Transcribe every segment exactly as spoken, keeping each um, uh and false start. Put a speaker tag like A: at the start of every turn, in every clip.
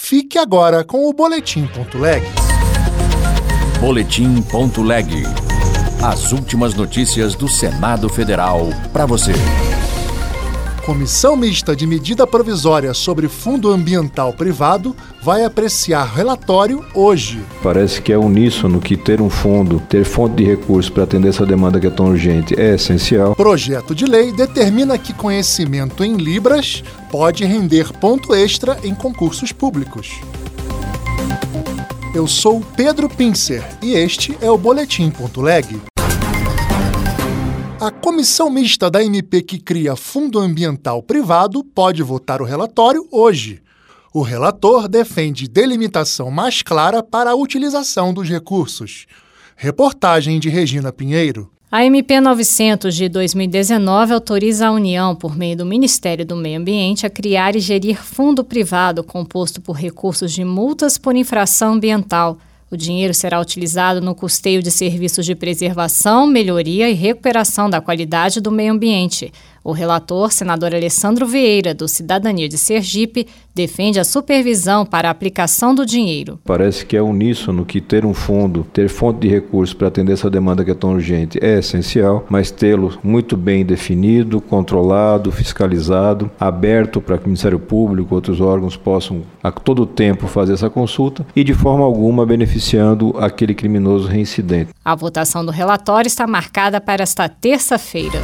A: Fique agora com o Boletim.leg.
B: Boletim.leg. As últimas notícias do Senado Federal para você.
A: Comissão Mista de Medida Provisória sobre Fundo Ambiental Privado vai apreciar relatório hoje.
C: Parece que é uníssono que ter um fundo, ter fonte de recursos para atender essa demanda que é tão urgente é essencial.
A: Projeto de lei determina que conhecimento em Libras pode render ponto extra em concursos públicos. Eu sou Pedro Pincer e este é o Boletim.leg. A Comissão Mista da M P que cria Fundo Ambiental Privado pode votar o relatório hoje. O relator defende delimitação mais clara para a utilização dos recursos. Reportagem de Regina Pinheiro.
D: A M P novecentos de dois mil e dezenove autoriza a União, por meio do Ministério do Meio Ambiente, a criar e gerir fundo privado composto por recursos de multas por infração ambiental. O dinheiro será utilizado no custeio de serviços de preservação, melhoria e recuperação da qualidade do meio ambiente. O relator, senador Alessandro Vieira, do Cidadania de Sergipe, defende a supervisão para a aplicação do dinheiro.
C: Parece que é uníssono que ter um fundo, ter fonte de recursos para atender essa demanda que é tão urgente é essencial, mas tê-lo muito bem definido, controlado, fiscalizado, aberto para que o Ministério Público e outros órgãos possam a todo tempo fazer essa consulta e de forma alguma beneficiando aquele criminoso reincidente.
D: A votação do relatório está marcada para esta terça-feira.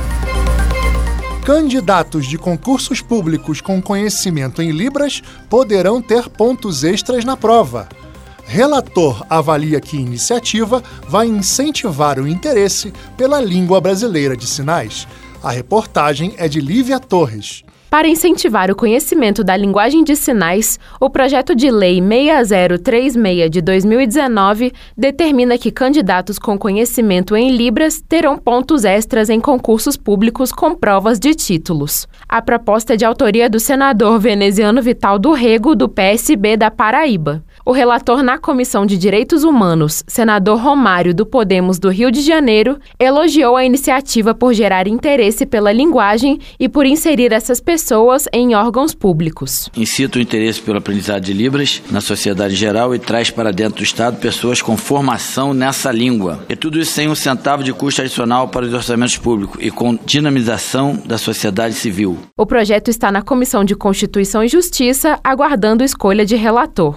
A: Candidatos de concursos públicos com conhecimento em Libras poderão ter pontos extras na prova. Relator avalia que iniciativa vai incentivar o interesse pela língua brasileira de sinais. A reportagem é de Lívia Torres.
E: Para incentivar o conhecimento da linguagem de sinais, o projeto de lei seis zero três seis de dois mil e dezenove determina que candidatos com conhecimento em Libras terão pontos extras em concursos públicos com provas de títulos. A proposta é de autoria do senador veneziano Vital do Rego, do P S B da Paraíba. O relator na Comissão de Direitos Humanos, senador Romário do Podemos do Rio de Janeiro, elogiou a iniciativa por gerar interesse pela linguagem e por inserir essas pessoas em órgãos públicos.
F: Incita o interesse pelo aprendizado de Libras na sociedade geral e traz para dentro do Estado pessoas com formação nessa língua. E tudo isso sem um centavo de custo adicional para os orçamentos públicos e com dinamização da sociedade civil.
E: O projeto está na Comissão de Constituição e Justiça, aguardando escolha de relator.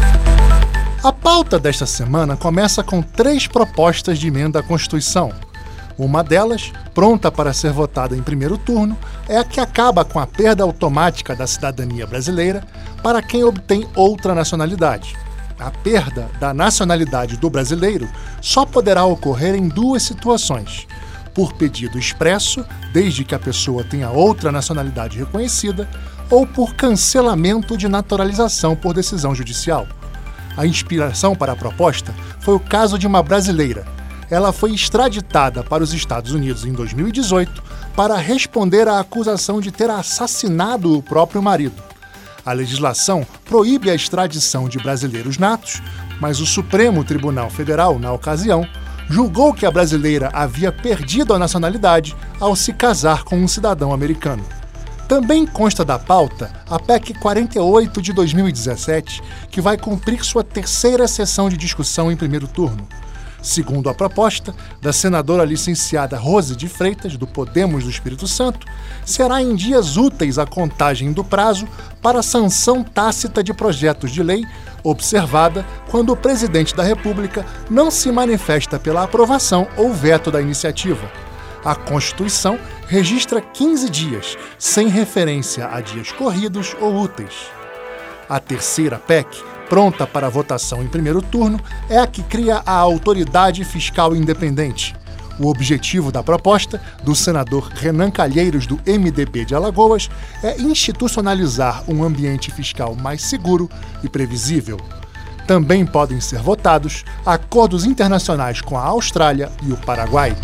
A: A pauta desta semana começa com três propostas de emenda à Constituição. Uma delas, pronta para ser votada em primeiro turno, é a que acaba com a perda automática da cidadania brasileira para quem obtém outra nacionalidade. A perda da nacionalidade do brasileiro só poderá ocorrer em duas situações: por pedido expresso, desde que a pessoa tenha outra nacionalidade reconhecida, ou por cancelamento de naturalização por decisão judicial. A inspiração para a proposta foi o caso de uma brasileira. Ela foi extraditada para os Estados Unidos em dois mil e dezoito para responder à acusação de ter assassinado o próprio marido. A legislação proíbe a extradição de brasileiros natos, mas o Supremo Tribunal Federal, na ocasião, julgou que a brasileira havia perdido a nacionalidade ao se casar com um cidadão americano. Também consta da pauta a P E C quarenta e oito de dois mil e dezessete, que vai cumprir sua terceira sessão de discussão em primeiro turno. Segundo a proposta da senadora licenciada Rose de Freitas, do Podemos do Espírito Santo, será em dias úteis a contagem do prazo para a sanção tácita de projetos de lei, observada quando o presidente da República não se manifesta pela aprovação ou veto da iniciativa. A Constituição registra quinze dias, sem referência a dias corridos ou úteis. A terceira P E C, pronta para votação em primeiro turno, é a que cria a Autoridade Fiscal Independente. O objetivo da proposta, do senador Renan Calheiros, do M D B de Alagoas, é institucionalizar um ambiente fiscal mais seguro e previsível. Também podem ser votados acordos internacionais com a Austrália e o Paraguai.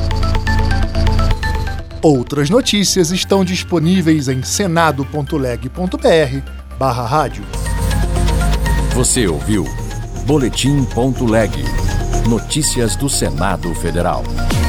A: Outras notícias estão disponíveis em senado.leg.br barra rádio.
B: Você ouviu Boletim.leg. Notícias do Senado Federal.